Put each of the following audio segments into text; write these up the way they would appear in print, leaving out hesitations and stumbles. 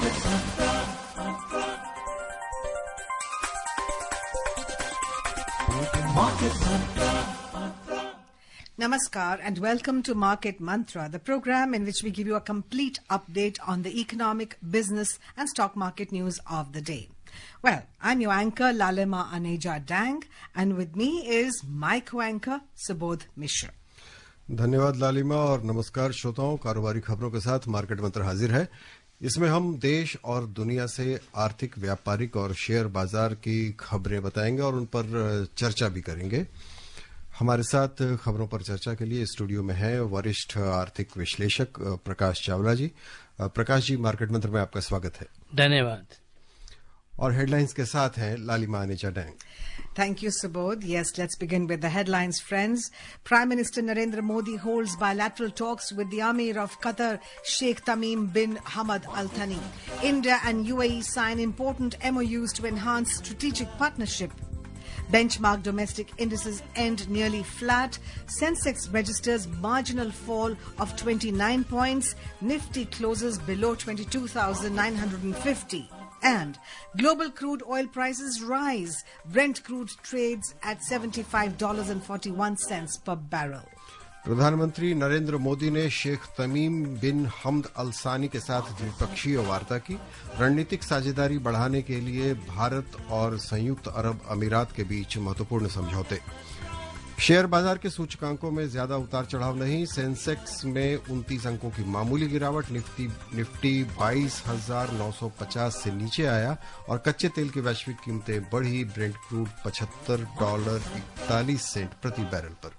Namaskar and welcome to Market Mantra, the program in which we give you a complete update on the economic, business and stock market news of the day. Well, I'm your anchor Lalima Aneja Dang and with me is my co-anchor Subodh Mishra. धन्यवाद लालिमा और नमस्कार श्रोताओं। कारोबारी खबरों के साथ market मंत्र हाजिर है। इसमें हम देश और दुनिया से आर्थिक, व्यापारिक और शेयर बाजार की खबरें बताएंगे और उन पर चर्चा भी करेंगे। हमारे साथ खबरों पर चर्चा के लिए स्टूडियो में है वरिष्ठ आर्थिक विश्लेषक प्रकाश चावला जी। प्रकाश जी, मार्केट मंत्र में आपका स्वागत है। धन्यवाद। और हेडलाइंस के साथ हैं लालिमा अनेजा डैंग। Thank you, Subodh. Yes, let's begin with the headlines, friends. Prime Minister Narendra Modi holds bilateral talks with the Amir of Qatar, Sheikh Tamim bin Hamad Al Thani. India and UAE sign important MOUs to enhance strategic partnership. Benchmark domestic indices end nearly flat. Sensex registers marginal fall of 29 points. Nifty closes below 22,950. And global crude oil prices rise. Brent crude trades at $75.41 per barrel. प्रधानमंत्री नरेंद्र मोदी ने शेख तमीम बिन हमद अल सानी के साथ द्विपक्षीय वार्ता की। रणनीतिक साझेदारी बढ़ाने के लिए भारत और संयुक्त अरब अमीरात के बीच महत्वपूर्ण समझौते। शेयर बाजार के सूचकांकों में ज्यादा उतार चढ़ाव नहीं। सेंसेक्स में 29 अंकों की मामूली गिरावट। निफ्टी 22,950 से नीचे आया और कच्चे तेल की वैश्विक कीमतें बढ़ी। ब्रेंट क्रूड $75.41 प्रति बैरल पर।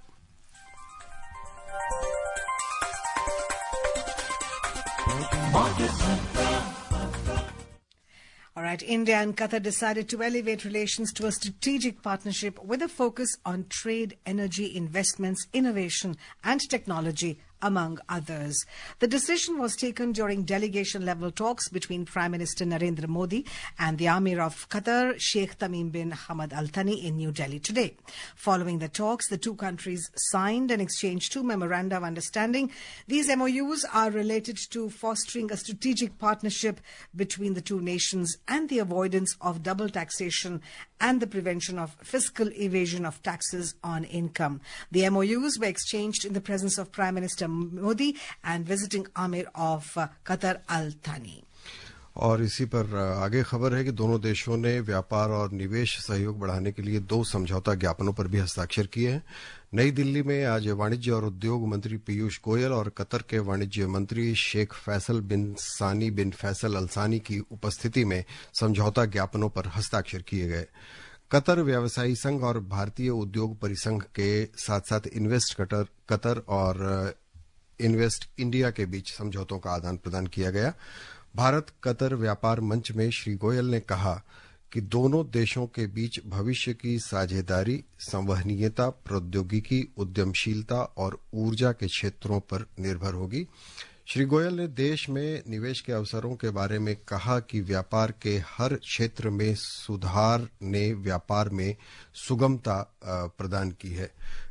All right, India and Qatar decided to elevate relations to a strategic partnership with a focus on trade, energy, investments, innovation and technology, among others. The decision was taken during delegation-level talks between Prime Minister Narendra Modi and the Amir of Qatar, Sheikh Tamim bin Hamad Al Thani in New Delhi today. Following the talks, the two countries signed and exchanged two memoranda of understanding. These MOUs are related to fostering a strategic partnership between the two nations and the avoidance of double taxation and the prevention of fiscal evasion of taxes on income. The MOUs were exchanged in the presence of Prime Minister Modi and visiting Amir of Qatar Al Thani. और इसी पर आगे खबर है कि दोनों देशों ने व्यापार और निवेश सहयोग बढ़ाने के लिए 2 समझौता ज्ञापनों पर भी हस्ताक्षर किए हैं। नई दिल्ली में आज वाणिज्य और उद्योग मंत्री पीयूष गोयल और कतर के वाणिज्य मंत्री शेख फैसल बिन सानी बिन फैसल अल सानी की उपस्थिति में समझौता ज्ञापनों पर हस्ताक्षर किए गए। कतर व्यवसायी संघ और भारतीय उद्योग परिसंघ के साथ साथ इन्वेस्ट कतर और इन्वेस्ट इंडिया के बीच समझौतों का आदान प्रदान किया गया। भारत कतर व्यापार मंच में श्री गोयल ने कहा कि दोनों देशों के बीच भविष्य की साझेदारी संवहनीयता, प्रौद्योगिकी, उद्यमशीलता और ऊर्जा के क्षेत्रों पर निर्भर होगी। श्री गोयल ने देश में निवेश के अवसरों के बारे में कहा कि व्यापार के हर क्षेत्र में सुधार ने व्यापार में सुगमता प्रदान की है।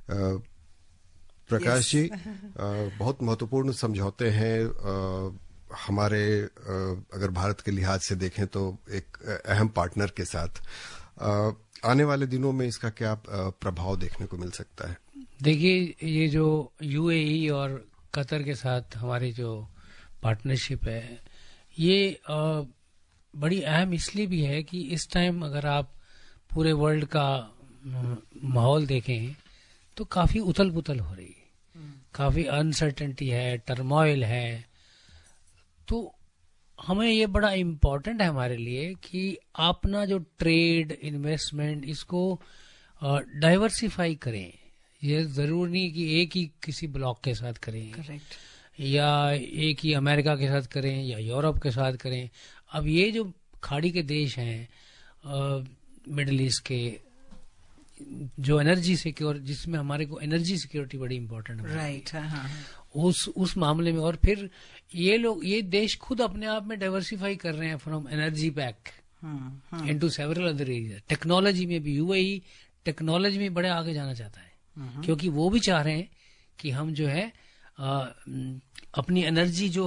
प्रकाश जी, बहुत महत्वपूर्ण समझौते हैं हमारे, अगर भारत के लिहाज से देखें तो एक अहम पार्टनर के साथ। आने वाले दिनों में इसका क्या प्रभाव देखने को मिल सकता है? देखिए, ये जो यूएई और कतर के साथ हमारी जो पार्टनरशिप है, ये बड़ी अहम इसलिए भी है कि इस टाइम अगर आप पूरे वर्ल्ड का माहौल देखें तो काफी उथल पुथल हो रही है, काफी अनसर्टेनिटी है, टर्मोइल है। तो हमें ये बड़ा इम्पोर्टेंट है हमारे लिए कि अपना जो ट्रेड, इन्वेस्टमेंट, इसको डाइवर्सिफाई करें। ये जरूर नहीं कि एक ही किसी ब्लॉक के साथ करें। Correct. या एक ही अमेरिका के साथ करें या यूरोप के साथ करें। अब ये जो खाड़ी के देश हैं मिडिल ईस्ट के, जो एनर्जी सिक्योर, जिसमें हमारे को एनर्जी सिक्योरिटी बड़ी इम्पोर्टेंट है, राइट। उस मामले में, और फिर ये देश खुद अपने आप में डाइवर्सिफाई कर रहे हैं from energy back into several other area. Technology में भी यूएई टेक्नोलॉजी में बड़े आगे जाना चाहता है, क्योंकि वो भी चाह रहे हैं कि हम जो है अपनी एनर्जी जो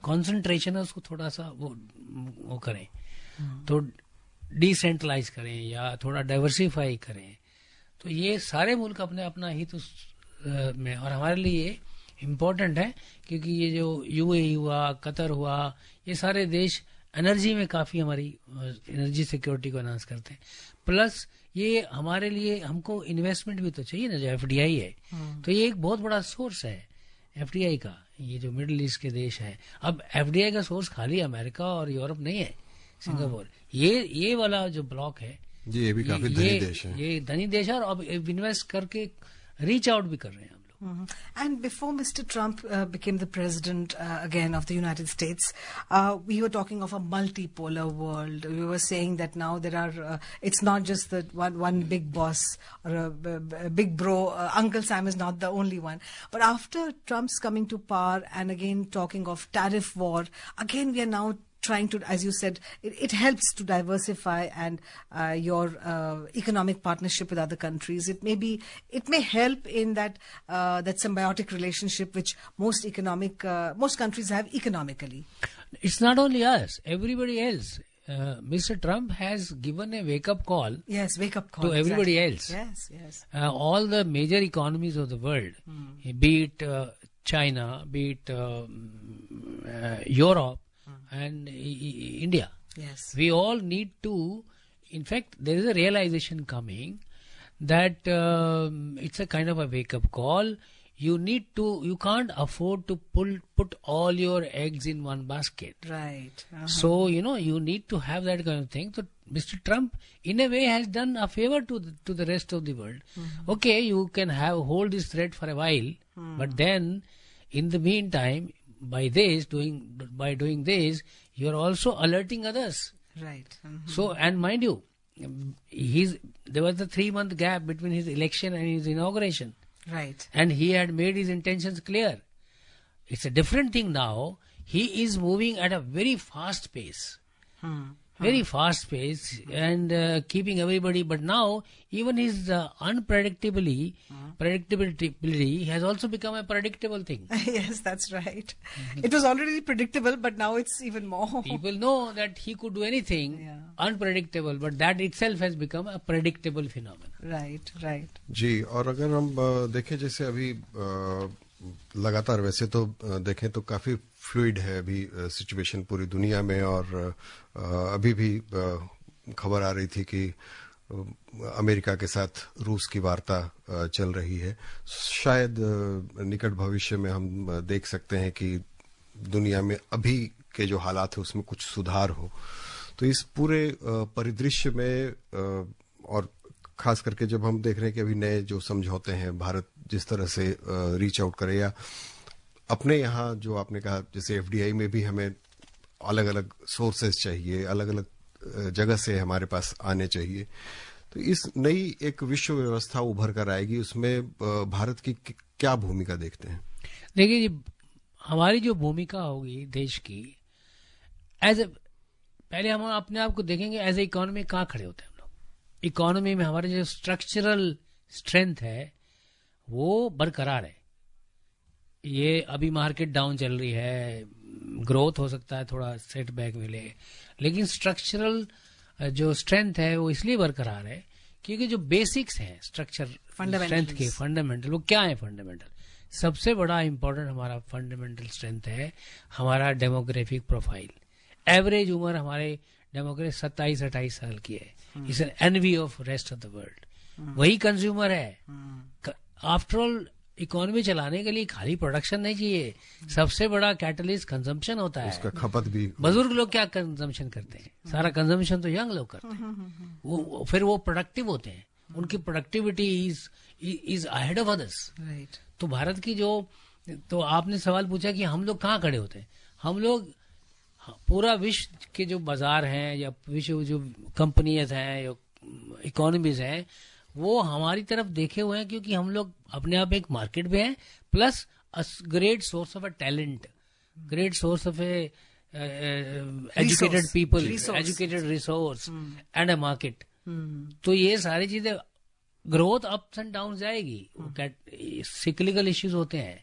कंसंट्रेशन है उसको थोड़ा सा वो करें, तो डिसेंट्रलाइज करें या थोड़ा डाइवर्सिफाई करें। तो ये सारे मुल्क अपने अपना हित में, और हमारे लिए इम्पोर्टेंट है क्योंकि ये जो यूएई हुआ, कतर हुआ, ये सारे देश एनर्जी में काफी हमारी एनर्जी सिक्योरिटी को एनहांस करते हैं। प्लस ये हमारे लिए, हमको इन्वेस्टमेंट भी तो चाहिए ना, जो एफडीआई है, तो ये एक बहुत बड़ा सोर्स है एफडीआई का, ये जो मिडिल ईस्ट के देश है। अब एफडीआई का सोर्स खाली अमेरिका और यूरोप नहीं है, सिंगापुर, ये वाला जो ब्लॉक है जी, ये भी काफी धनी देश है, ये धनी देश है, और अब इन्वेस्ट करके रीच आउट भी कर रहे हैं हम लोग। And before Mr. Trump became the president again of the United States, we were talking of a multipolar world. We were saying that now there are, it's not just the one big boss or a big bro. Uncle Sam is not the only one. But after Trump's coming to power and again talking of tariff war, again we are now trying to, as you said, it helps to diversify and your economic partnership with other countries. It may help in that that symbiotic relationship which most countries have economically. It's not only us; everybody else. Mr. Trump has given a wake-up call. Yes, wake-up call to everybody exactly. else. Yes. All the major economies of the world, be it China, be it Europe. And India. Yes. We all need to, in fact, there is a realization coming that it's a kind of a wake-up call. You can't afford to put all your eggs in one basket. Right. So, you need to have that kind of thing. So, Mr. Trump, in a way, has done a favor to the rest of the world. Okay, you can hold this threat for a while, but then, in the meantime, by doing this, you are also alerting others. Right. So, and mind you, there was a 3-month gap between his election and his inauguration. Right. And he had made his intentions clear. It's a different thing now. He is moving at a very fast pace. Very fast pace and keeping everybody. But now, even his predictability has also become a predictable thing. Yes, that's right. It was already predictable, but now it's even more. People know that he could do anything unpredictable, but that itself has become a predictable phenomenon. Right. जी, और अगर हम देखें जैसे अभी लगातार वैसे तो देखें तो काफी फ्लूइड है अभी सिचुएशन पूरी दुनिया में, और अभी भी खबर आ रही थी कि अमेरिका के साथ रूस की वार्ता चल रही है। शायद निकट भविष्य में हम देख सकते हैं कि दुनिया में अभी के जो हालात है उसमें कुछ सुधार हो। तो इस पूरे परिदृश्य में, और खास करके जब हम देख रहे हैं कि अभी नए जो समझौते हैं, भारत जिस तरह से रीच आउट करे, या अपने यहाँ जो आपने कहा जैसे एफडीआई में भी हमें अलग अलग सोर्सेज चाहिए, अलग अलग जगह से हमारे पास आने चाहिए, तो इस नई एक विश्व व्यवस्था उभर कर आएगी, उसमें भारत की क्या भूमिका देखते हैं? देखिए जी, हमारी जो भूमिका होगी देश की, पहले हम अपने आप को देखेंगे एज ए इकोनॉमी कहाँ खड़े होते हैं हम लोग। इकोनॉमी में हमारे जो स्ट्रक्चरल स्ट्रेंथ है वो बरकरार है। ये अभी मार्केट डाउन चल रही है, ग्रोथ हो सकता है थोड़ा सेटबैक मिले, लेकिन स्ट्रक्चरल जो स्ट्रेंथ है वो इसलिए बरकरार है क्योंकि जो बेसिक्स हैं स्ट्रक्चर स्ट्रेंथ के, फंडामेंटल, वो क्या है? फंडामेंटल सबसे बड़ा इंपॉर्टेंट हमारा फंडामेंटल स्ट्रेंथ है हमारा डेमोग्राफिक प्रोफाइल। एवरेज उम्र हमारे डेमोग्राफी 27-28 साल की है। It's an envy of rest of the world. वही कंज्यूमर है। आफ्टर ऑल इकोनॉमी चलाने के लिए खाली प्रोडक्शन नहीं चाहिए, सबसे बड़ा कैटलिस्ट कंजम्पशन होता है, उसका खपत भी। बुजुर्ग लोग क्या कंजम्पशन करते हैं? सारा कंजम्पशन तो यंग लोग करते हैं। फिर वो प्रोडक्टिव होते हैं, उनकी productivity is ahead of others. तो भारत की तो आपने सवाल पूछा कि हम लोग कहाँ खड़े होते हैं। हम लोग पूरा विश्व के जो बाजार हैं या विश्व जो कंपनीज हैं या इकोनॉमीज हैं वो हमारी तरफ देखे हुए हैं, क्योंकि हम लोग अपने आप एक मार्केट में हैं, plus great source of a talent, great source of a educated people, educated resource and a market. तो ये सारी चीजें, ग्रोथ अप्स एंड डाउन जाएगी, सिक्लिकल इश्यूज होते हैं,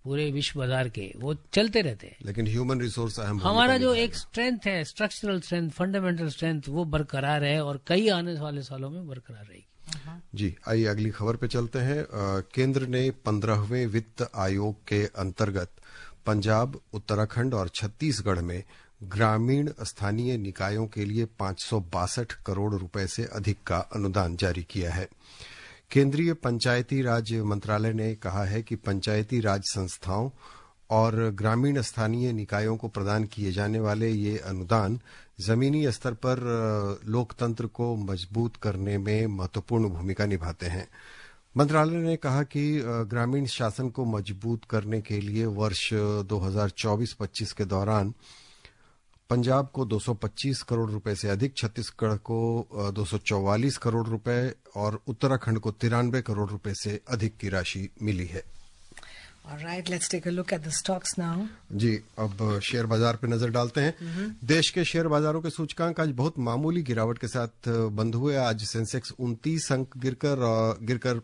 पूरे विश्व बाजार के, वो चलते रहते हैं। लेकिन ह्यूमन रिसोर्स अहम हमारा जो एक स्ट्रेंथ है, स्ट्रक्चरल स्ट्रेंथ, फंडामेंटल स्ट्रेंथ, वो बरकरार है और कई आने वाले सालों में बरकरार रहेगी। जी, आइए अगली खबर पे चलते हैं। केंद्र ने 15वें वित्त आयोग के अंतर्गत पंजाब, उत्तराखंड और छत्तीसगढ़ में ग्रामीण स्थानीय निकायों के लिए 562 करोड़ रुपए से अधिक का अनुदान जारी किया है। केंद्रीय पंचायती राज मंत्रालय ने कहा है कि पंचायती राज संस्थाओं और ग्रामीण स्थानीय निकायों को प्रदान किए जाने वाले ये अनुदान जमीनी स्तर पर लोकतंत्र को मजबूत करने में महत्वपूर्ण भूमिका निभाते हैं। मंत्रालय ने कहा कि ग्रामीण शासन को मजबूत करने के लिए वर्ष 2024-25 के दौरान पंजाब को 225 करोड़ रुपए से अधिक, छत्तीसगढ़ को 244 करोड़ रुपए और उत्तराखंड को 93 करोड़ रुपए से अधिक की राशि मिली है। All right, let's take a look at the stocks now. जी, अब शेयर बाजार पे नजर डालते हैं। देश के शेयर बाजारों के सूचकांक आज बहुत मामूली गिरावट के साथ बंद हुए। आज सेंसेक्स 29 अंक गिरकर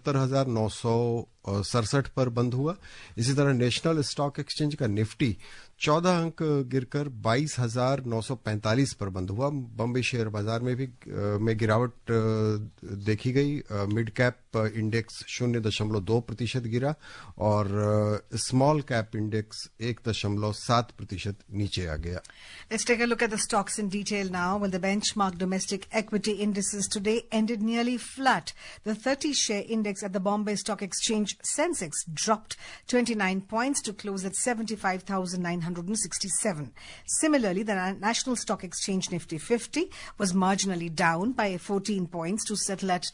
75,967 पर बंद हुआ। इसी तरह नेशनल स्टॉक एक्सचेंज का निफ्टी 14 अंक गिरकर 22,945 पर बंद हुआ। बॉम्बे शेयर बाजार में भी गिरावट देखी गई। मिड कैप इंडेक्स 0.2% गिरा और स्मॉल कैप इंडेक्स 1.7% नीचे आ गया। Let's take a look at the stocks in detail now. Well, the benchmark domestic equity indices today ended nearly flat. The 30-share index at the Bombay Stock Exchange Sensex dropped 29 points to close at 75,967. Similarly, the National Stock Exchange Nifty 50 was marginally down by 14 points to settle at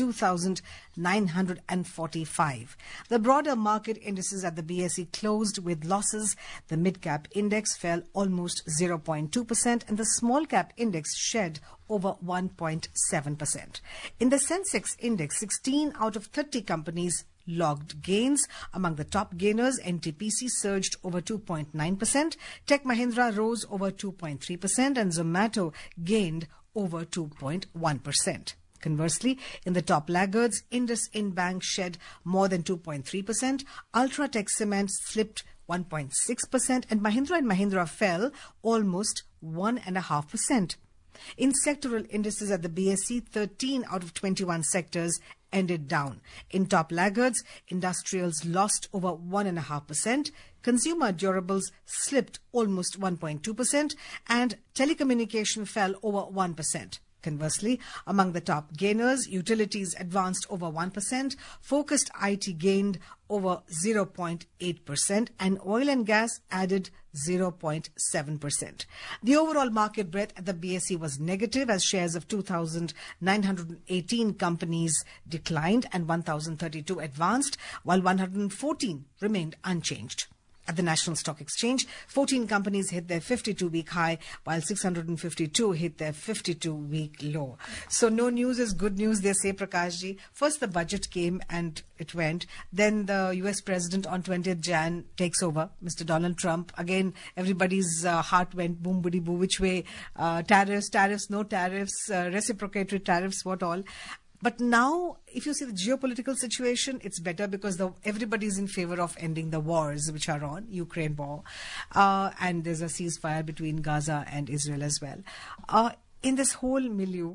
22,945. The broader market indices at the BSE closed with losses. The mid-cap index fell almost 0.2% and the small-cap index shed over 1.7%. In the Sensex index, 16 out of 30 companies logged gains. Among the top gainers, NTPC surged over 2.9%, Tech Mahindra rose over 2.3%, and Zomato gained over 2.1%. Conversely, in the top laggards, IndusInd Bank shed more than 2.3%, Ultratech Cement slipped 1.6%, and Mahindra fell almost 1.5%. In sectoral indices at the BSE, 13 out of 21 sectors ended down. In top laggards, industrials lost over 1.5%, consumer durables slipped almost 1.2%, and telecommunication fell over 1%. Conversely, among the top gainers, utilities advanced over 1%, focused IT gained over 0.8%, and oil and gas added 0.7%. The overall market breadth at the BSE was negative as shares of 2,918 companies declined and 1,032 advanced, while 114 remained unchanged. At the National Stock Exchange, 14 companies hit their 52-week high, while 652 hit their 52-week low. So no news is good news, they say, Prakashji. First the budget came and it went. Then the US President on 20th Jan takes over, Mr. Donald Trump. Again, everybody's heart went boom, boody, boo. Which way? Tariffs, no tariffs, reciprocatory tariffs, what all. But now, if you see the geopolitical situation, it's better because everybody is in favor of ending the wars which are on, Ukraine war, and there's a ceasefire between Gaza and Israel as well. In this whole milieu,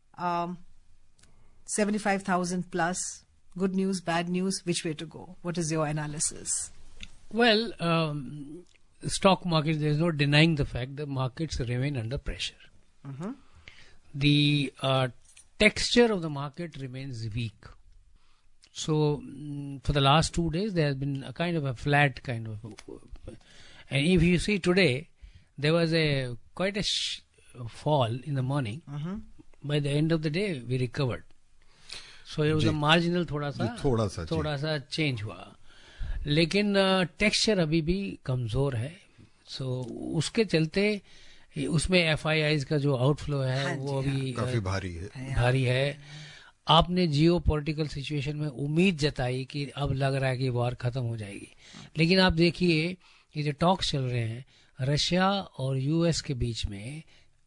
75,000 plus, good news, bad news, which way to go? What is your analysis? Well, stock market, there's no denying the fact the markets remain under pressure. Mm-hmm. The texture of the market remains weak. So, for the last 2 days, there has been a kind of a flat kind of. And if you see today, there was quite a fall in the morning. Mm-hmm. By the end of the day, we recovered. So, it was a marginal थोड़ा सा change हुआ. लेकिन texture अभी भी कमजोर है. So, उसके चलते उसमें FIIs का जो आउटफ्लो है वो अभी काफी भारी है. आपने जियो पॉलिटिकल सिचुएशन में उम्मीद जताई कि अब लग रहा है कि वॉर खत्म हो जाएगी, लेकिन आप देखिए ये जो टॉक्स चल रहे हैं रशिया और यूएस के बीच में,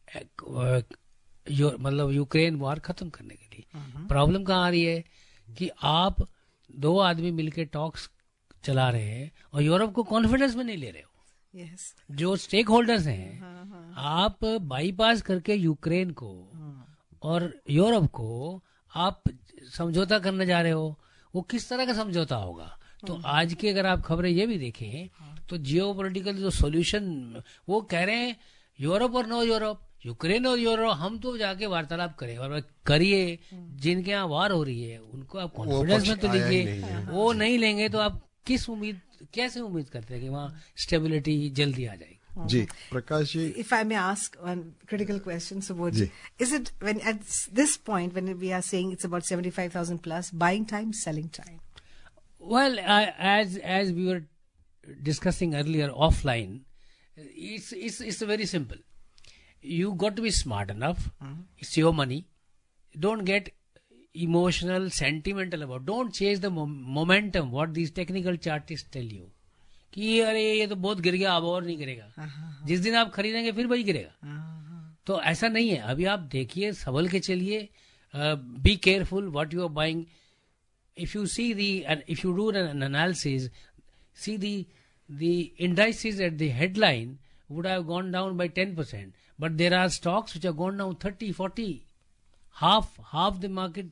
मतलब यूक्रेन वॉर खत्म करने के लिए प्रॉब्लम कहाँ आ रही है कि आप दो आदमी मिलकर टॉक्स चला रहे हैं और यूरोप को कॉन्फिडेंस में नहीं ले रहे हो। Yes. जो स्टेक होल्डर्स हैं, आप बाईपास करके यूक्रेन को और यूरोप को आप समझौता करने जा रहे हो, वो किस तरह का समझौता होगा? तो आज की अगर आप खबरें ये भी देखें तो जियोपॉलिटिकल जो सॉल्यूशन वो कह रहे हैं यूरोप और नो यूरोप, यूक्रेन और यूरोप, हम तो जाके वार्तालाप करें और करिए। जिनके यहाँ वार हो रही है उनको आप कॉन्फिडेंस में तो लीजिए, वो नहीं लेंगे तो आप कैसे उम्मीद करते हैं कि वहाँ स्टेबिलिटी जल्दी आ जाएगी? जी Prakash ji, If I may ask one critical question, Subodh, is it when at this point when we are saying it's about 75,000 plus, buying time, selling time? Well, as we were discussing earlier offline, it's very simple. You got to be smart enough. It's your money. Don't get emotional, sentimental about. Don't chase the momentum. What these technical chartists tell you. कि अरे ये तो बहुत गिर गया, अब और नहीं गिरेगा। जिस दिन आप खरीदेंगे फिर वही गिरेगा। तो ऐसा नहीं है। अभी आप देखिए, संभल के चलिए, be careful what you are buying. if you see if you do an analysis, see the indices at the headline would have gone down by 10%, but there are stocks which have gone down 30, 40, half the market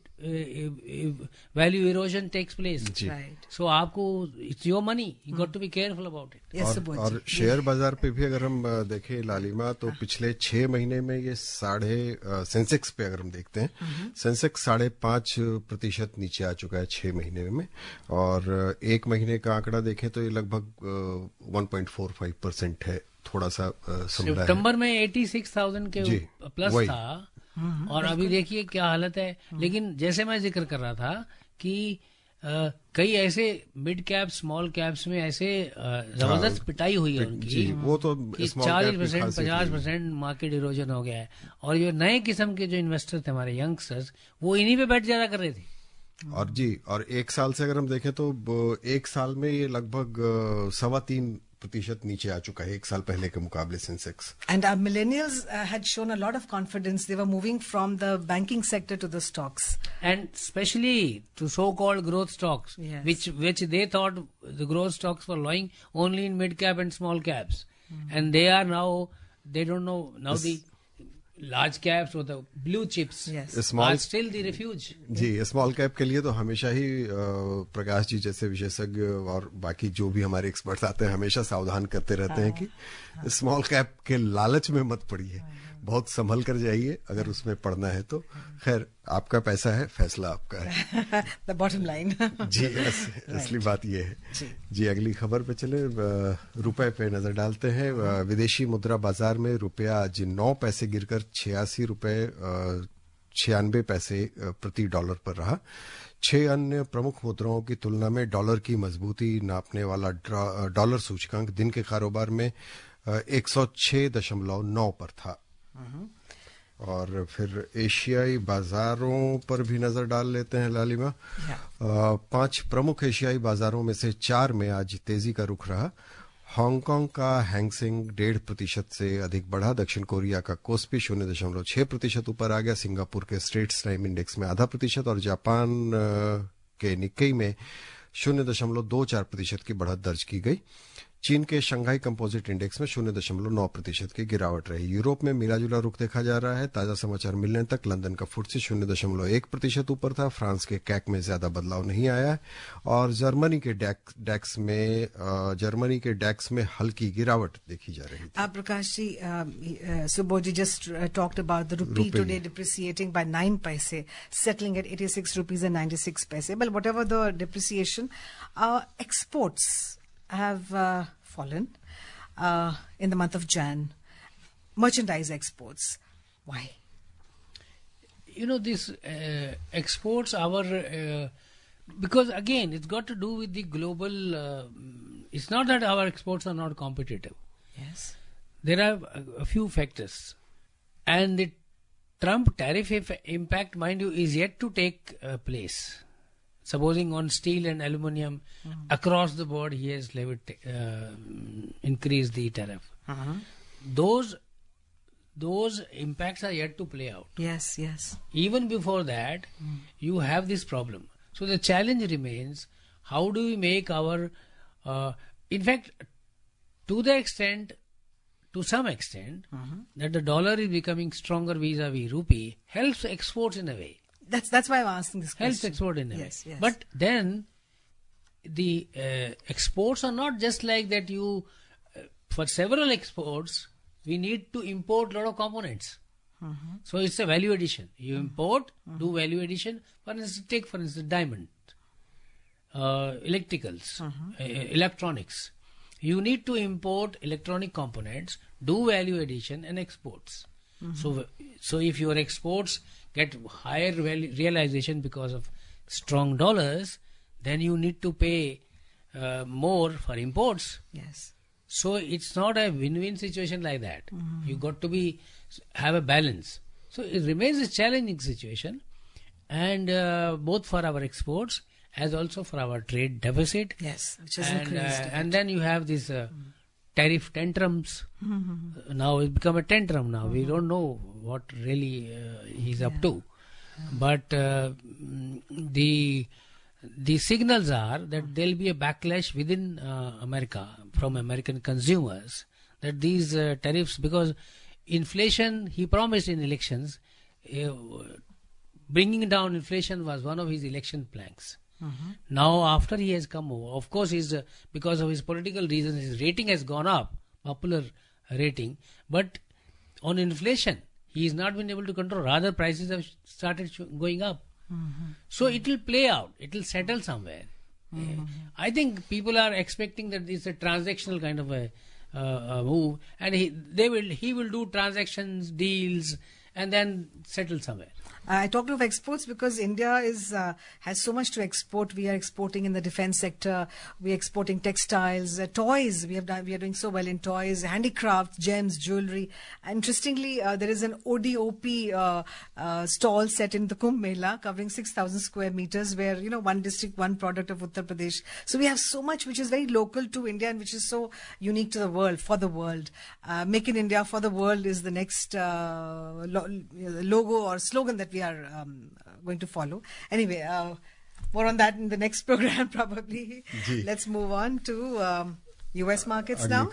value erosion takes place. Right. So आपको it's your money, you got to be careful about it. Yes, और share बाजार पे भी अगर हम देखें लालिमा, तो पिछले 6 महीने में ये सेंसेक्स पे अगर हम देखते हैं, सेंसेक्स 5.5% नीचे आ चुका है 6 महीने में, और 1 महीने का आंकड़ा देखें तो ये लगभग 1.45% है, थोड़ा सा समझा है। सितंबर में 86,000 के प्लस था और अभी देखिए क्या हालत है। लेकिन जैसे मैं जिक्र कर रहा था कि कई ऐसे मिड कैप स्मॉल कैप्स में ऐसे जबरदस्त पिटाई हुई है उनकी, वो तो 40%, 50% मार्केट इरोजन हो गया है। और ये नए किस्म के जो इन्वेस्टर थे हमारे यंगस्टर्स, वो इन्हीं पे बैठ ज्यादा कर रहे थे। और 1 साल से अगर हम देखें तो 1 साल में ये लगभग 3.25% नीचे आ चुका है 1 साल पहले के मुकाबले Sensex. And our millennials had shown a lot of confidence. They were moving from the banking sector to the stocks, and especially to so-called growth stocks, yes, which they thought the growth stocks were lying only in mid cap and small caps, and they are now, they don't know now, the large caps or the blue chips, yes, are still the refuge. जी, small cap के लिए तो हमेशा ही प्रकाश जी जैसे विशेषज्ञ और बाकी जो भी हमारे एक्सपर्ट्स आते हैं हमेशा सावधान करते रहते हैं कि स्मॉल कैप के लालच में मत पड़िए, बहुत संभल कर जाइए अगर उसमें पड़ना है तो। खैर, आपका पैसा है, फैसला आपका है। The bottom line. जी, असली बात ये है। जी, अगली खबर पे चले, रुपए पे नजर डालते हैं। विदेशी मुद्रा बाजार में रुपया आज 9 पैसे गिरकर 86 रुपए 96 पैसे प्रति डॉलर पर रहा। 6 अन्य प्रमुख मुद्राओं की तुलना में डॉलर की मजबूती नापने वाला डॉलर सूचकांक दिन के कारोबार में 106.9 पर था। और फिर एशियाई बाजारों पर भी नजर डाल लेते हैं लालिमा। 5 प्रमुख एशियाई बाजारों में से 4 में आज तेजी का रुख रहा। हांगकांग का हैंगसेंग 1.5% से अधिक बढ़ा। दक्षिण कोरिया का कोस्पी 0.6% ऊपर आ गया। सिंगापुर के स्ट्रेट्स टाइम इंडेक्स में 0.5% और जापान के निक्केई में 0.24% की बढ़त दर्ज की गई। चीन के शंघाई कंपोजिट इंडेक्स में 0.9% की गिरावट रही। यूरोप में मिलाजुला रुख देखा जा रहा है। ताजा समाचार मिलने तक लंदन का फुट्सी 0.1% ऊपर था। फ्रांस के कैक में ज्यादा बदलाव नहीं आया है और जर्मनी के डैक्स में हल्की गिरावट देखी जा रही थी। Prakash ji, Subodh ji just talked about the rupee today depreciating by 9 paise, settling at 86 rupees and 96 paise. But whatever the depreciation, exports have fallen in the month of Jan. Merchandise exports. Why? You know, these exports, because again, it's got to do with the global. It's not that our exports are not competitive. Yes. There are a few factors. And the Trump tariff impact, mind you, is yet to take place. Supposing on steel and aluminium, across the board, he has increased the tariff. Those impacts are yet to play out. Yes, yes. Even before that, you have this problem. So the challenge remains: how do we make our In fact, to some extent, that the dollar is becoming stronger vis-a-vis rupee helps exports in a way. That's why I'm asking this question. Helps export in a way. Yes. But then the exports are not just like that. For several exports, we need to import a lot of components. So it's a value addition. You import, do value addition. For instance, diamond, electricals, electronics. You need to import electronic components, do value addition and exports. So if your exports get higher realization because of strong dollars, then you need to pay more for imports. Yes. So it's not a win-win situation like that. You got to have a balance. So it remains a challenging situation, and both for our exports as also for our trade deficit. Yes, which has increased. And then you have these tariff tantrums. Now it's become a tantrum now. We don't know what really he's up to. But the signals are that there will be a backlash within America from American consumers, that these tariffs, because inflation, he promised in elections, bringing down inflation was one of his election planks. Now after he has come over, of course because of his political reasons, his rating has gone up, popular rating, but on inflation he has not been able to control, rather prices have started going up. So it will play out, it will settle somewhere. I think people are expecting that it's a transactional kind of a move, and he will do transactions, deals, and then settle somewhere. I talked of exports because India has so much to export. We are exporting in the defense sector. We are exporting textiles, toys. We are doing so well in toys, handicrafts, gems, jewelry. Interestingly, there is an ODOP stall set in the Kumbh Mela covering 6,000 square meters, where one district, one product of Uttar Pradesh. So we have so much which is very local to India and which is so unique to the world, for the world. Make in India for the world is the next logo or slogan that we are going to follow. Anyway, more on that in the next program probably. Let's move on to US markets now.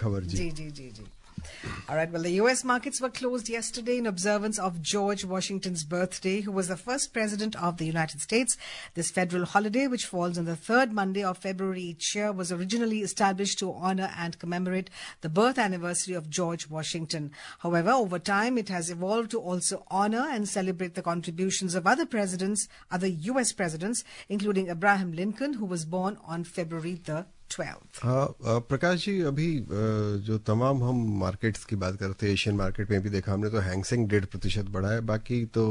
All right, well, the US markets were closed yesterday in observance of George Washington's birthday, who was the first president of the United States. This federal holiday, which falls on the third Monday of February each year, was originally established to honor and commemorate the birth anniversary of George Washington. However, over time, it has evolved to also honor and celebrate the contributions of other US presidents, including Abraham Lincoln, who was born on February the 12th. Prakash ji, अभी जो तमाम हम markets की बात करते हैं, Asian market में भी देखा हमने, तो हैंगसेंग 1.5% बढ़ा है, बाकी तो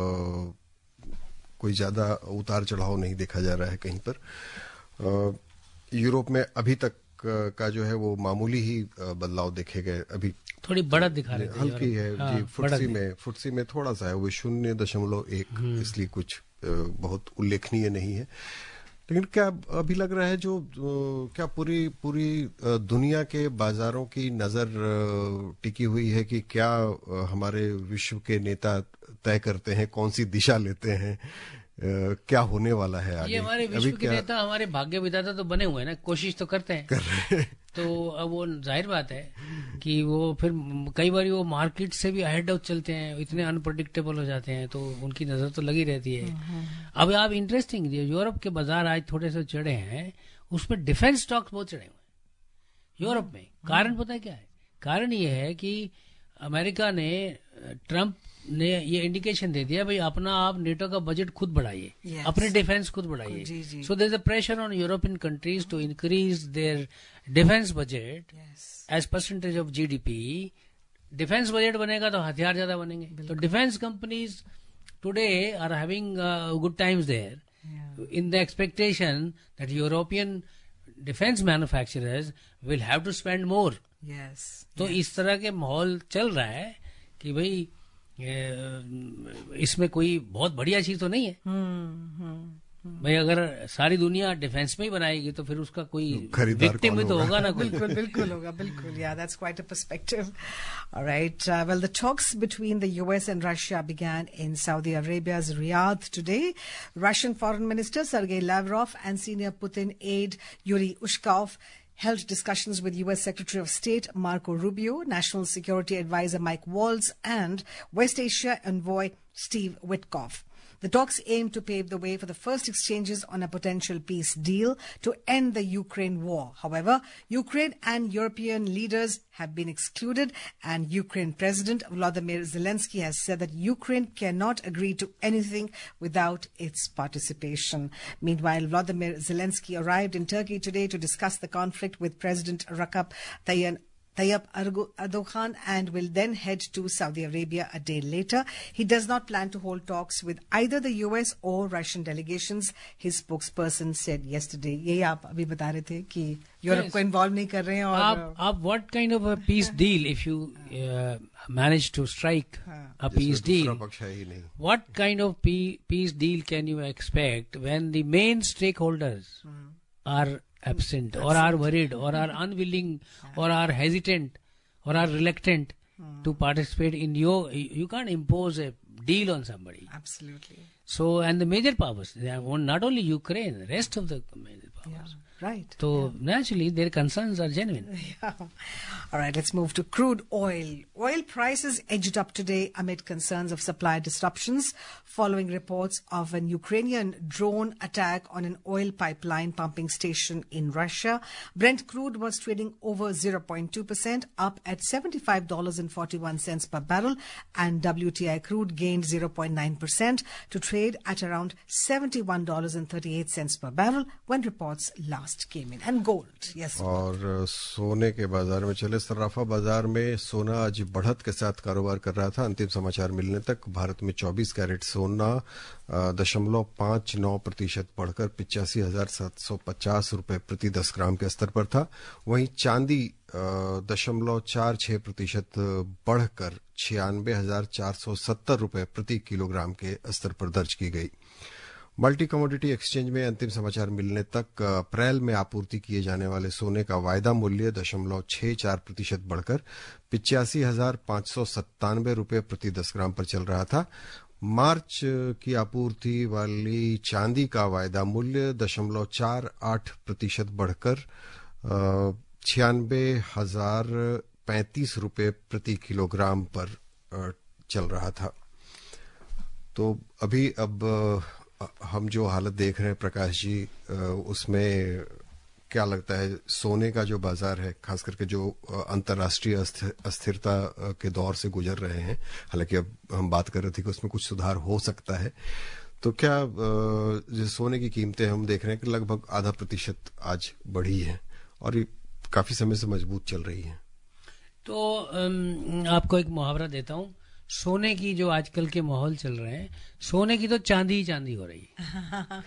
कोई ज्यादा उतार चढ़ाव नहीं देखा जा रहा है कहीं पर. यूरोप में अभी तक का जो है वो मामूली ही बदलाव देखे गए, अभी थोड़ी बढ़त दिखा रहे हैं, हल्की है जी. फुट्सी में थोड़ा सा है वो 0.1, इसलिए कुछ बहुत उल्लेखनीय नहीं है. लेकिन क्या अभी लग रहा है क्या पूरी दुनिया के बाजारों की नजर टिकी हुई है कि क्या हमारे विश्व के नेता तय करते हैं, कौन सी दिशा लेते हैं, क्या होने वाला है आगे? ये हमारे विश्व के नेता हमारे भाग्य विधाता तो बने हुए हैं ना, कोशिश तो करते हैं. तो अब वो जाहिर बात है कि वो फिर कई बार वो मार्केट से भी अहेड ऑफ चलते हैं, इतने अनप्रेडिक्टेबल हो जाते हैं, तो उनकी नजर तो लगी रहती है. अब आप इंटरेस्टिंग, यूरोप के बाजार आज थोड़े से चढ़े हैं, उसमें डिफेंस स्टॉक्स बहुत चढ़े हुए हैं यूरोप में. कारण पता है क्या है? कारण ये है कि अमेरिका ने, ट्रंप ने ये इंडिकेशन दे दिया, भाई अपना आप नेटो का बजट खुद बढ़ाइए, अपने डिफेंस खुद बढ़ाइए. So there is a pressure on European countries to increase their defence budget as percentage of GDP. Defence budget बनेगा तो हथियार ज्यादा बनेंगे. तो defence companies today are having good times there in the expectation that European defence manufacturers will have to spend more. तो इस तरह के माहौल चल रहा है कि भाई इसमें कोई बहुत बढ़िया चीज तो नहीं है. भाई अगर सारी दुनिया डिफेंस में ही बनाएगी तो फिर उसका कोई विक्टिम तो होगा ना कोई. बिल्कुल होगा, बिल्कुल. Yeah, that's quite a perspective. All right. Well, the talks between the US and Russia began in Saudi Arabia's Riyadh today. Russian Foreign Minister Sergei Lavrov and senior Putin aide Yuri Ushakov held discussions with U.S. Secretary of State Marco Rubio, National Security Advisor Mike Waltz, and West Asia envoy Steve Witkoff. The talks aim to pave the way for the first exchanges on a potential peace deal to end the Ukraine war. However, Ukraine and European leaders have been excluded, and Ukraine President Volodymyr Zelensky has said that Ukraine cannot agree to anything without its participation. Meanwhile, Volodymyr Zelensky arrived in Turkey today to discuss the conflict with President Recep Tayyip Erdogan and will then head to Saudi Arabia a day later. He does not plan to hold talks with either the US or Russian delegations, his spokesperson said yesterday. यही आप अभी बता रहे थे कि Europe को involve नहीं कर रहे हैं और आप what kind of a peace deal if you manage to strike a peace deal? What kind of peace deal can you expect when the main stakeholders are absent or are worried or are unwilling or are hesitant or are reluctant to participate in you can't impose a deal on somebody. Absolutely. So, and the major powers, not only Ukraine, the rest of the major powers. Right. So, naturally, their concerns are genuine. Yeah. All right, let's move to crude oil. Oil prices edged up today amid concerns of supply disruptions following reports of an Ukrainian drone attack on an oil pipeline pumping station in Russia. Brent crude was trading over 0.2%, up at $75.41 per barrel, and WTI crude gained 0.9% to trade at around $71.38 per barrel when reports last came in. And gold, yes. और सोने के बाजार में चले सर्राफा बाजार में सोना आज बढ़त के साथ कारोबार कर रहा था। अंतिम समाचार मिलने तक भारत में 24 कैरेट सोना 0.59% बढ़कर 85,750 रुपए प्रति 10 ग्राम के स्तर पर था। वहीं चांदी 0.46% बढ़कर 96,470 रुपए प्रति किलोग्राम के स्तर पर दर्ज की गई। मल्टी कमोडिटी एक्सचेंज में अंतिम समाचार मिलने तक अप्रैल में आपूर्ति किए जाने वाले सोने का वायदा मूल्य 0.64% बढ़कर 85,597 रुपए प्रति 10 ग्राम पर चल रहा था। मार्च की आपूर्ति वाली चांदी का वायदा मूल्य 0.48% बढ़कर 96,035 रुपए प्रति किलोग्राम पर चल रहा था। तो अभी अब हम जो हालत देख रहे हैं प्रकाश जी, उसमें क्या लगता है सोने का जो बाजार है, खास करके जो अंतर्राष्ट्रीय अस्थिरता के दौर से गुजर रहे हैं, हालांकि अब हम बात कर रहे थे कि उसमें कुछ सुधार हो सकता है, तो क्या जो सोने की कीमतें हम देख रहे हैं कि लगभग 0.5% आज बढ़ी है और ये काफी समय से मजबूत चल रही है। तो आपको एक मुहावरा देता हूँ, सोने की जो आजकल के माहौल चल रहे हैं, सोने की तो चांदी ही चांदी हो रही है।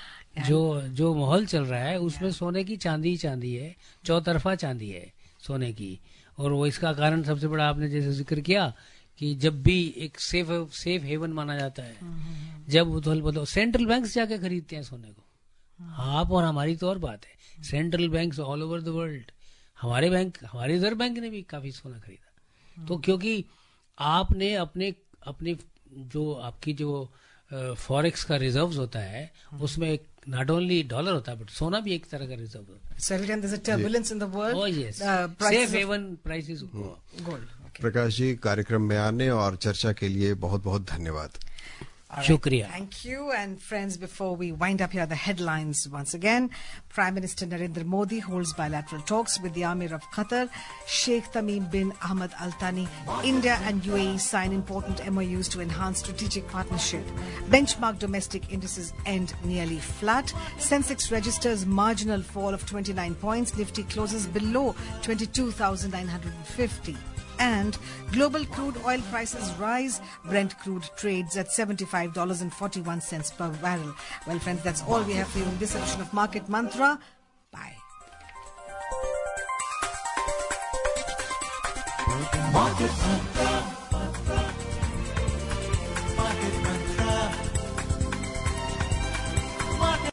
जो माहौल चल रहा है उसमें सोने की चांदी ही चांदी है, चौतरफा चांदी है सोने की। और वो इसका कारण सबसे बड़ा आपने जैसे जिक्र किया कि जब भी एक सेफ हेवन माना जाता है, जब उथल सेंट्रल बैंक जाके खरीदते हैं सोने को। आप और हमारी तो और बात है, central bank all over the world, हमारे रिजर्व बैंक ने भी काफी सोना खरीदा। तो क्योंकि आपने अपने जो आपकी जो फॉरेक्स का रिजर्व्स होता है उसमें नॉट ओनली डॉलर होता है बट सोना भी एक तरह का रिजर्व होता है। So every time there's a turbulence in the world, oh yes, safe haven prices gold. Okay. Prakash ji, कार्यक्रम में आने और चर्चा के लिए बहुत बहुत धन्यवाद। Right. Shukriya. Thank you. And friends, before we wind up, here are the headlines once again. Prime Minister Narendra Modi holds bilateral talks with the Amir of Qatar, Sheikh Tamim bin Ahmad Al Thani. India and UAE sign important MOUs to enhance strategic partnership. Benchmark domestic indices end nearly flat. Sensex registers marginal fall of 29 points. Nifty closes below 22,950. And global crude oil prices rise. Brent crude trades at $75.41 per barrel. Well, friends, that's all we have for you in this edition of Market Mantra. Bye. Market Mantra.